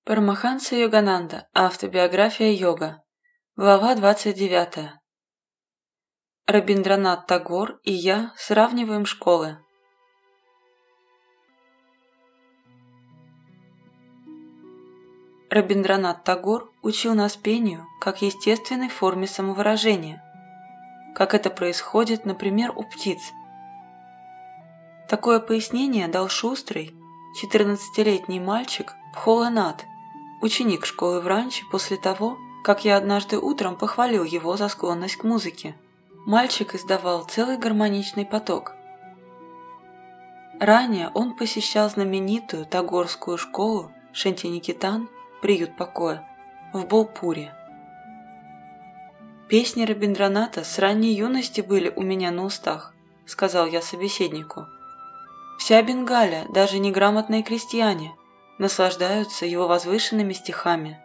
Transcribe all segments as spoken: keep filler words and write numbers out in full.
Парамаханса Йогананда. Автобиография йога. Глава двадцать девятая. Рабиндранат Тагор и я сравниваем школы. Рабиндранат Тагор учил нас пению как естественной форме самовыражения, как это происходит, например, у птиц. Такое пояснение дал шустрый, четырнадцатилетний мальчик Бхола-Нат, ученик школы в Ранчи, после того, как я однажды утром похвалил его за склонность к музыке. Мальчик издавал целый гармоничный поток. Ранее он посещал знаменитую тагорскую школу Шантиникетан, приют покоя, в Болпуре. «Песни Рабиндраната с ранней юности были у меня на устах», — сказал я собеседнику. «Вся Бенгалия, даже неграмотные крестьяне, наслаждаются его возвышенными стихами».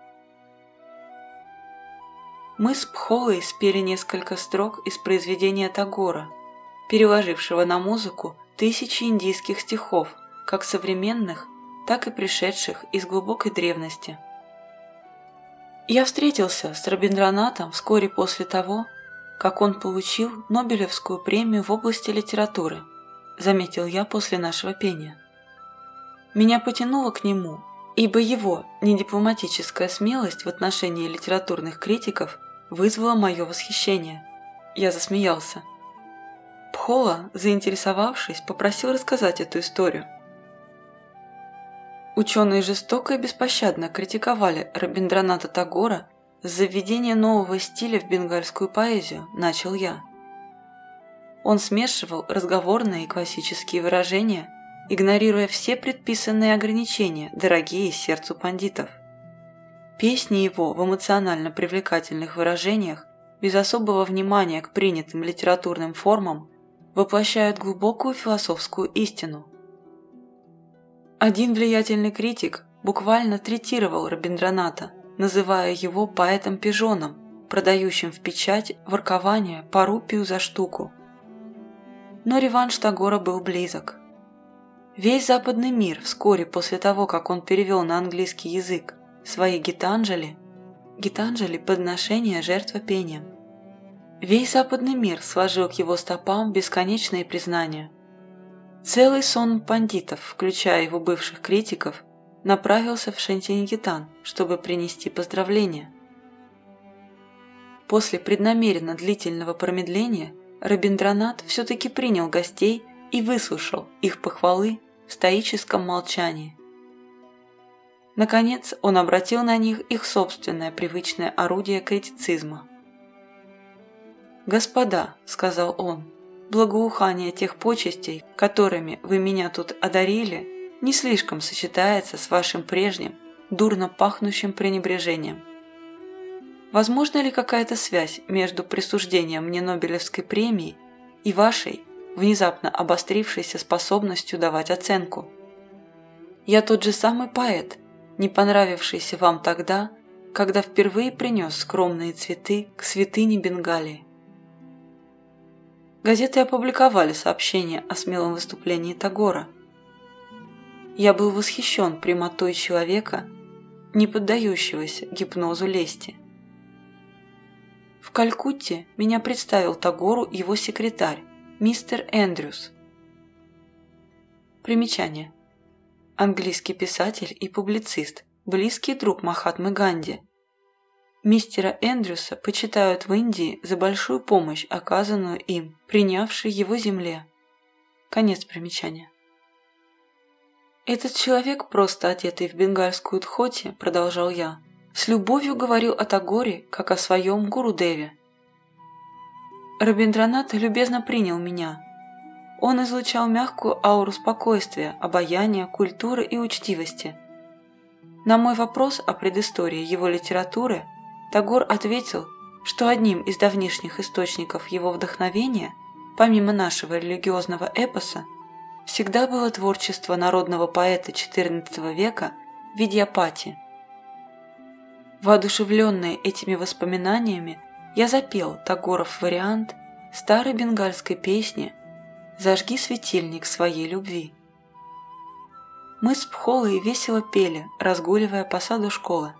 Мы с Бхолой спели несколько строк из произведения Тагора, переложившего на музыку тысячи индийских стихов, как современных, так и пришедших из глубокой древности. Я встретился с Рабиндранатом вскоре после того, как он получил Нобелевскую премию в области литературы, заметил я после нашего пения. Меня потянуло к нему, ибо его недипломатическая смелость в отношении литературных критиков вызвала мое восхищение. Я засмеялся. Бхола, заинтересовавшись, попросил рассказать эту историю. Ученые жестоко и беспощадно критиковали Рабиндраната Тагора за введение нового стиля в бенгальскую поэзию, начал я. Он смешивал разговорные и классические выражения, игнорируя все предписанные ограничения, дорогие сердцу пандитов. Песни его в эмоционально привлекательных выражениях, без особого внимания к принятым литературным формам, воплощают глубокую философскую истину. Один влиятельный критик буквально третировал Рабиндраната, называя его поэтом-пижоном, продающим в печать воркование по рупию за штуку. Но реванш Тагора был близок. Весь западный мир вскоре после того, как он перевел на английский язык свои Гитанджали, Гитанджали – подношение жертвопением, весь западный мир сложил к его стопам бесконечные признания. Целый сон пандитов, включая его бывших критиков, направился в Шантиникетан, чтобы принести поздравления. После преднамеренно длительного промедления Рабиндранат все-таки принял гостей и выслушал их похвалы в стоическом молчании. Наконец он обратил на них их собственное привычное орудие критицизма. «Господа», — сказал он, — «благоухание тех почестей, которыми вы меня тут одарили, не слишком сочетается с вашим прежним, дурно пахнущим пренебрежением. Возможна ли какая-то связь между присуждением мне Нобелевской премии и вашей, внезапно обострившейся способностью давать оценку? Я тот же самый поэт, не понравившийся вам тогда, когда впервые принес скромные цветы к святыне Бенгалии». Газеты опубликовали сообщение о смелом выступлении Тагора. Я был восхищен прямотой человека, не поддающегося гипнозу лести. В Калькутте меня представил Тагору его секретарь, мистер Эндрюс. Примечание. Английский писатель и публицист, близкий друг Махатмы Ганди. Мистера Эндрюса почитают в Индии за большую помощь, оказанную им, принявшей его земле. Конец примечания. «Этот человек, просто одетый в бенгальскую дхоти, — продолжал я, — с любовью говорил о Тагоре, как о своем Гурудеве. Рабиндранат любезно принял меня. Он излучал мягкую ауру спокойствия, обаяния, культуры и учтивости. На мой вопрос о предыстории его литературы Тагор ответил, что одним из давнишних источников его вдохновения, помимо нашего религиозного эпоса, всегда было творчество народного поэта четырнадцатого века Видьяпати. Воодушевленный этими воспоминаниями, я запел Тагоров вариант старой бенгальской песни «Зажги светильник своей любви». мы с Пхолой весело пели, разгуливая по саду школы.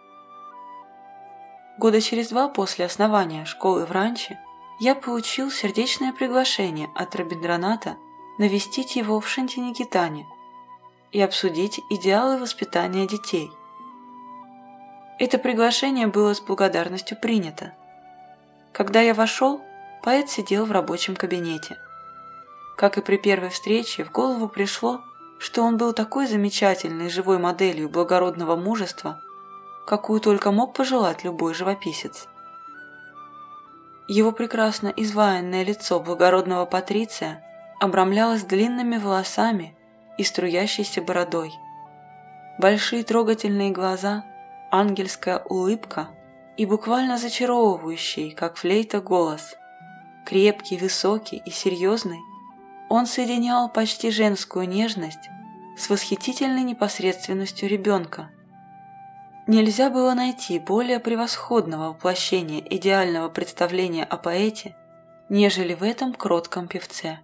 Года через два после основания школы в Ранчи я получил сердечное приглашение от Рабиндраната навестить его в Шантиникетане и обсудить идеалы воспитания детей. Это приглашение было с благодарностью принято. Когда я вошел, поэт сидел в рабочем кабинете. Как и при первой встрече, в голову пришло, что он был такой замечательной живой моделью благородного мужества, какую только мог пожелать любой живописец. Его прекрасно изваянное лицо благородного патриция обрамлялось длинными волосами и струящейся бородой. Большие трогательные глаза, ангельская улыбка и буквально зачаровывающий, как флейта, голос. Крепкий, высокий и серьезный, он соединял почти женскую нежность с восхитительной непосредственностью ребенка. Нельзя было найти более превосходного воплощения идеального представления о поэте, нежели в этом кротком певце.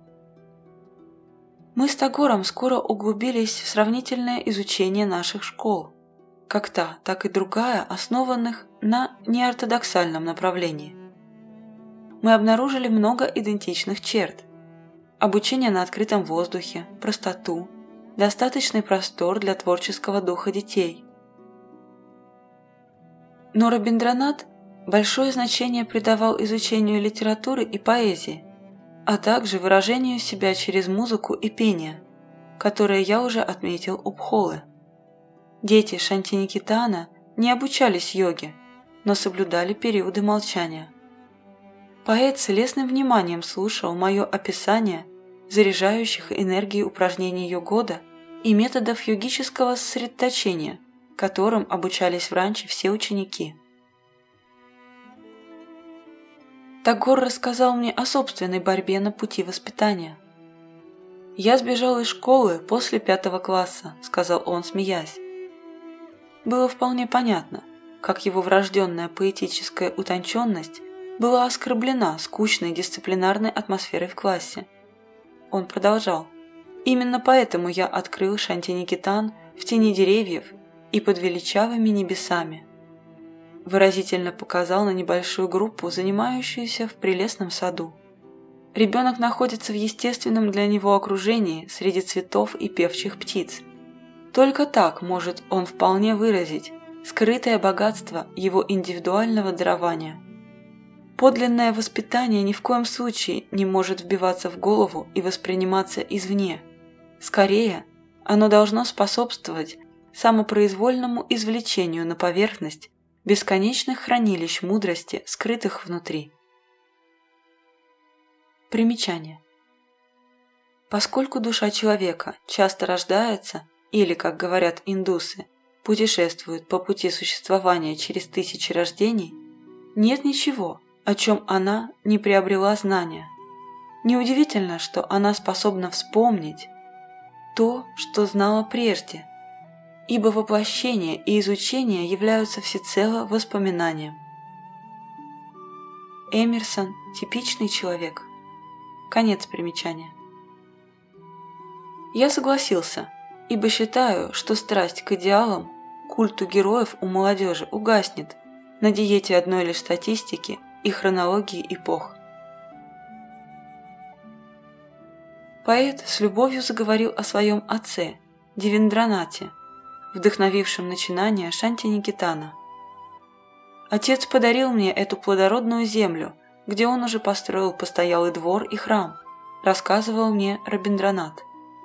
Мы с Тагором скоро углубились в сравнительное изучение наших школ, как та, так и другая, основанных на неортодоксальном направлении. Мы обнаружили много идентичных черт: обучение на открытом воздухе, простоту, достаточный простор для творческого духа детей. Но Рабиндранат большое значение придавал изучению литературы и поэзии, а также выражению себя через музыку и пение, которые я уже отметил у Пхолы. Дети Шантиникетана не обучались йоге, но соблюдали периоды молчания. Поэт с лестным вниманием слушал мое описание заряжающих энергией упражнений йогода и методов йогического сосредоточения, которым обучались в Ранчи все ученики. Тагор рассказал мне о собственной борьбе на пути воспитания. «Я сбежал из школы после пятого класса», — сказал он, смеясь. Было вполне понятно, как его врожденная поэтическая утонченность была оскорблена скучной дисциплинарной атмосферой в классе. Он продолжал: «Именно поэтому я открыл Шантиникетан в тени деревьев и под величавыми небесами». Выразительно показал на небольшую группу, занимающуюся в прелестном саду. Ребенок находится в естественном для него окружении среди цветов и певчих птиц. Только так может он вполне выразить скрытое богатство его индивидуального дарования. Подлинное воспитание ни в коем случае не может вбиваться в голову и восприниматься извне. Скорее, оно должно способствовать самопроизвольному извлечению на поверхность бесконечных хранилищ мудрости, скрытых внутри. Примечание. Поскольку душа человека часто рождается, или, как говорят индусы, путешествует по пути существования через тысячи рождений, нет ничего, о чем она не приобрела знания. Неудивительно, что она способна вспомнить то, что знала прежде, ибо воплощение и изучение являются всецело воспоминанием. Эмерсон – типичный человек. Конец примечания. Я согласился, ибо считаю, что страсть к идеалам, культу героев у молодежи угаснет на диете одной лишь статистики и хронологии эпох. Поэт с любовью заговорил о своем отце, Девиндранате, вдохновившем начинание Шантиникетана. Отец подарил мне эту плодородную землю, где он уже построил постоялый двор и храм, рассказывал мне Рабиндранат.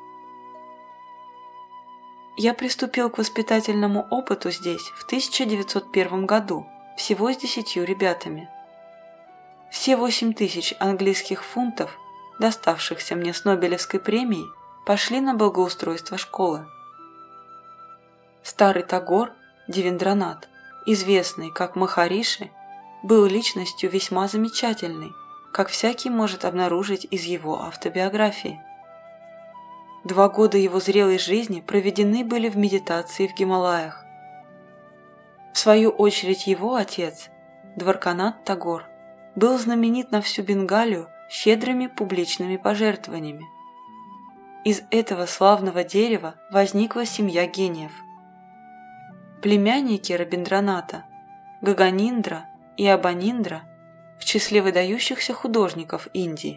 Я приступил к воспитательному опыту здесь в тысяча девятьсот первом году, всего с десятью ребятами. Все восемь тысяч английских фунтов, доставшихся мне с Нобелевской премией, пошли на благоустройство школы. Старый Тагор, Девиндранат, известный как Махариши, был личностью весьма замечательной, как всякий может обнаружить из его автобиографии. Два года его зрелой жизни проведены были в медитации в Гималаях. В свою очередь его отец, Дварканат Тагор, был знаменит на всю Бенгалию щедрыми публичными пожертвованиями. из этого славного дерева возникла семья гениев. Племянники Рабиндраната, Гаганиндра и Абаниндра в числе выдающихся художников Индии.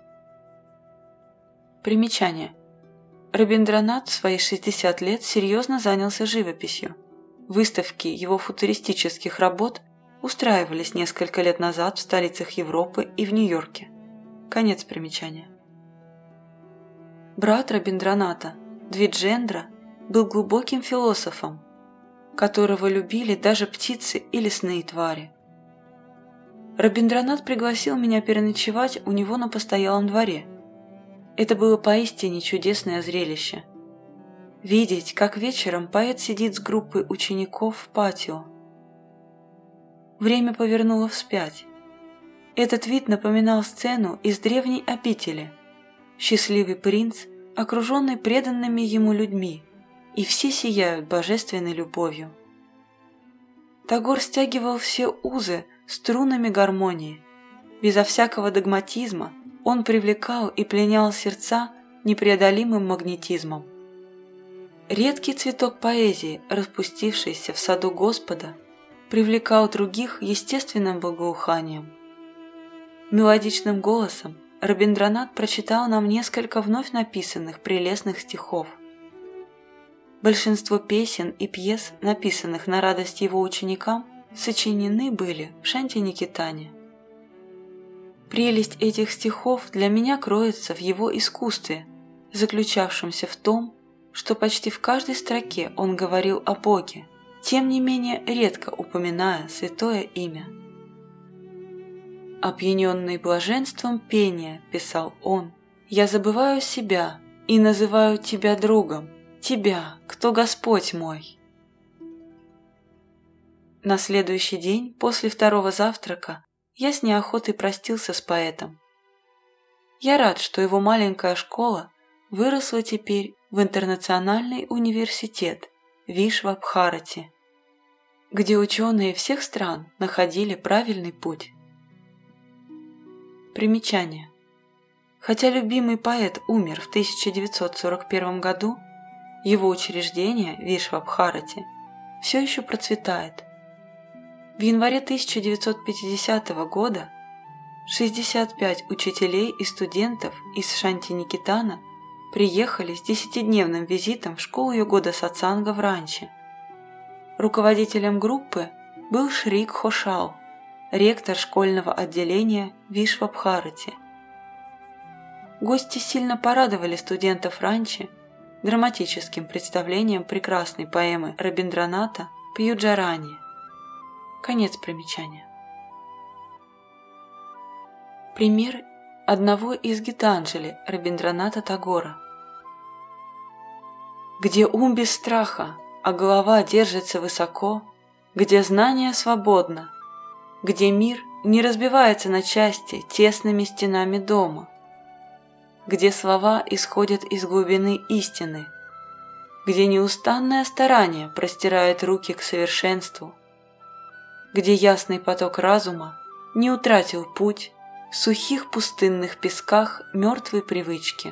Примечание. Рабиндранат в свои шестьдесят лет серьезно занялся живописью. Выставки его футуристических работ устраивались несколько лет назад в столицах Европы и в Нью-Йорке. Конец примечания. Брат Рабиндраната, Двиджендра, был глубоким философом, которого любили даже птицы и лесные твари. Рабиндранат пригласил меня переночевать у него на постоялом дворе. Это было поистине чудесное зрелище. Видеть, как вечером поэт сидит с группой учеников в патио. Время повернуло вспять. Этот вид напоминал сцену из древней обители. Счастливый принц, окруженный преданными ему людьми, и все сияют божественной любовью. Тагор стягивал все узы струнами гармонии. Безо всякого догматизма он привлекал и пленял сердца непреодолимым магнетизмом. Редкий цветок поэзии, распустившийся в саду Господа, привлекал других естественным благоуханием. Мелодичным голосом Рабиндранат прочитал нам несколько вновь написанных прелестных стихов. Большинство песен и пьес, написанных на радость его ученикам, сочинены были в Шанти-Никетане. Прелесть этих стихов для меня кроется в его искусстве, заключавшемся в том, что почти в каждой строке он говорил о Боге, тем не менее редко упоминая святое имя. «Опьяненный блаженством пения, — писал он, — я забываю себя и называю тебя другом, тебя, кто Господь мой». На следующий день, после второго завтрака, я с неохотой простился с поэтом. Я рад, что его маленькая школа выросла теперь в интернациональный университет Вишва-Бхарати, где ученые всех стран находили правильный путь. Примечание. Хотя любимый поэт умер в тысяча девятьсот сорок первом году, его учреждение Вишва-Бхарати все еще процветает. В январе тысяча девятьсот пятидесятого года шестьдесят пять учителей и студентов из Шанти-Никетана приехали с десятидневным визитом в школу йога сатсанга в Ранчи. Руководителем группы был Шри Кхошал, ректор школьного отделения Вишва-Бхарати. Гости сильно порадовали студентов Ранчи драматическим представлением прекрасной поэмы Рабиндраната «Пьюджарани». Конец примечания. Пример одного из Гитанджали Рабиндраната Тагора. Где ум без страха, а голова держится высоко, где знание свободно, где мир не разбивается на части тесными стенами дома, где слова исходят из глубины истины, где неустанное старание простирает руки к совершенству, где ясный поток разума не утратил путь в сухих пустынных песках мертвой привычки,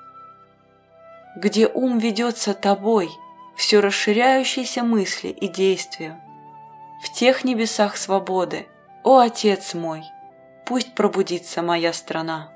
где ум ведется тобой, все расширяющейся мысли и действию, в тех небесах свободы, о Отец мой, пусть пробудится моя страна.